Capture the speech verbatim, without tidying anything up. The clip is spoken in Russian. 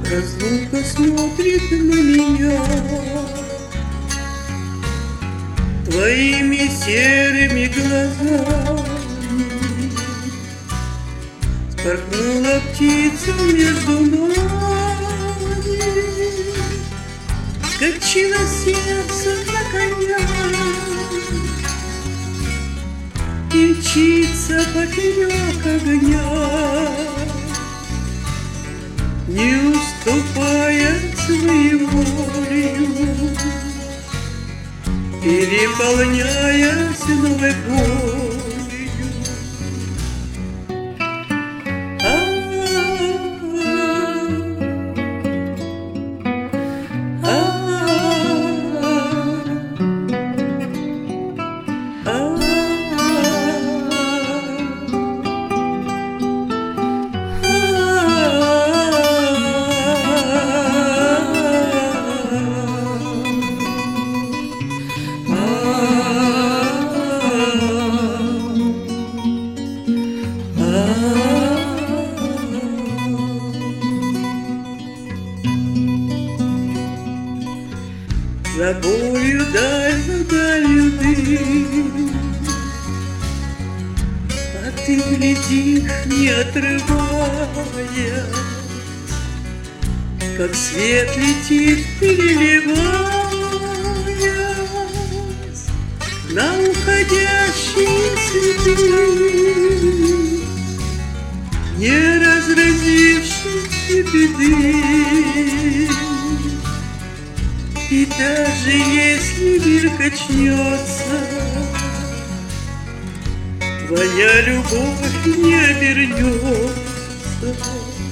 Разлука смотрит на меня твоими серыми глазами. Спорхнула птица между нами, скачило сердце на коня и мчится поперек огня, не уступая своей волею, переполняясь новой болью. За болью даль, за далью дым, а ты глядишь, не отрываясь, как свет летит, переливаясь на уходящие следы не разразившейся беды. И даже если мир качнется, твоя любовь не обернется.